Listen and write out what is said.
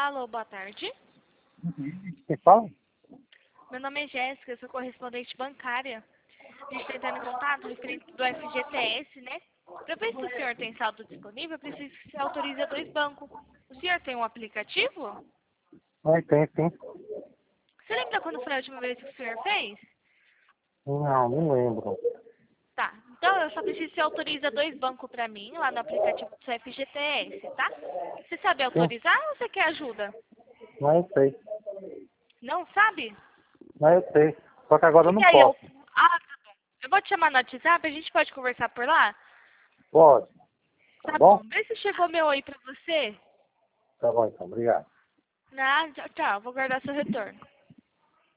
Alô, boa tarde. Quem fala? Meu nome é Jéssica, eu sou correspondente bancária. A gente está entrando em contato referente do FGTS, né? Para ver se o senhor tem saldo disponível, eu preciso que você autorize 2 bancos. O senhor tem um aplicativo? Tem, sim. Você lembra quando foi a última vez que o senhor fez? Não lembro. Tá, então eu só preciso que você autoriza 2 bancos para mim, lá no aplicativo do seu FGTS, tá? Você sabe Sim, autorizar ou você quer ajuda? mas eu sei. Não sabe? Mas eu sei. Só que agora eu Você não quer eu... posso. Ah, tá bom. Eu vou te chamar no WhatsApp, a gente pode conversar por lá? Pode. Tá Tá bom? bom. Vê se chegou meu aí pra você. Tá bom então. Obrigado. Nada, tchau, tchau. Vou guardar seu retorno.